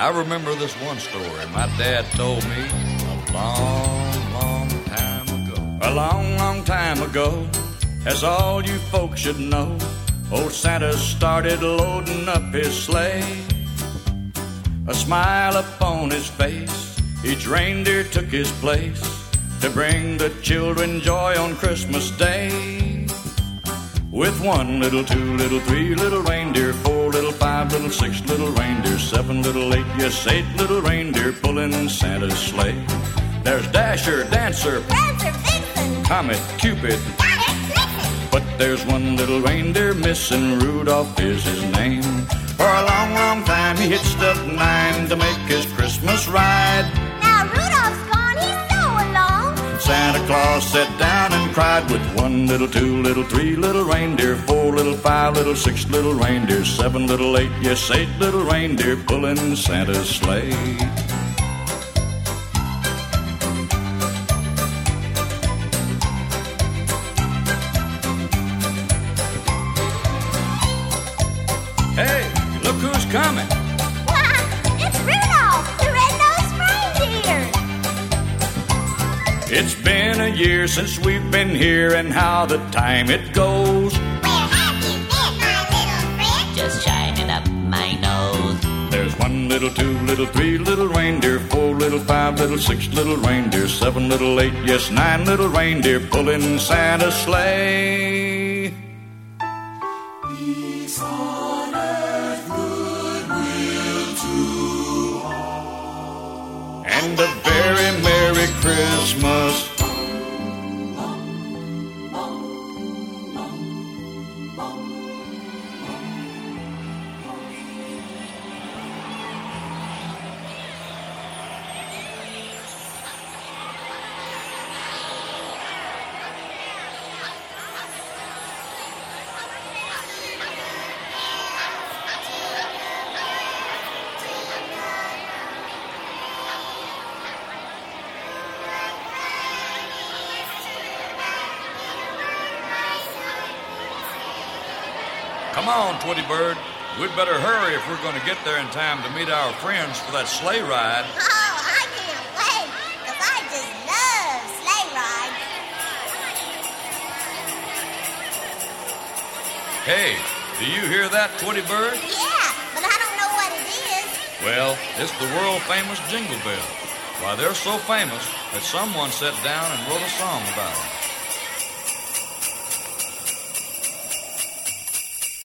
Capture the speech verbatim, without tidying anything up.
I remember this one story my dad told me a long, long time ago. A long, long time ago, as all you folks should know, old Santa started loading up his sleigh. A smile upon his face, each reindeer took his place to bring the children joy on Christmas Day. With one little, two little, three little reindeer, four little, five little, six little reindeer, seven little, eight, yes, eight little reindeer pulling Santa's sleigh. There's Dasher, Dancer, Prancer, Vixen, Comet, Cupid, Donner, Blitzen. but there's one little reindeer missing, Rudolph is his name. For a long, long time he hitched up nine to make his Christmas ride. Now Rudolph's gone, he's so alone. Santa Claus sat down and cried with one little, two little, three little reindeer, four little, five little, six little reindeer, seven little, eight, yes, eight little reindeer pulling Santa's sleigh. Hey, look who's coming. Why, it's Rudolph, the red-nosed reindeer. It's been a year since we've been here, and how the time it goes. Where have you been, my little friend? Just shining up my nose. There's one little, two little, three little reindeer, four little, five little, six little reindeer, seven little, eight, yes, nine little reindeer pulling Santa's sleigh. Peace on earth, goodwill to all. And a very Merry Christmas. Come on, Twitty Bird. We'd better hurry if we're going to get there in time to meet our friends for that sleigh ride. Oh, I can't wait, because I just love sleigh rides. Hey, do you hear that, Twitty Bird? Yeah, but I don't know what it is. Well, it's the world-famous Jingle Bell. Why, they're so famous that someone sat down and wrote a song about it.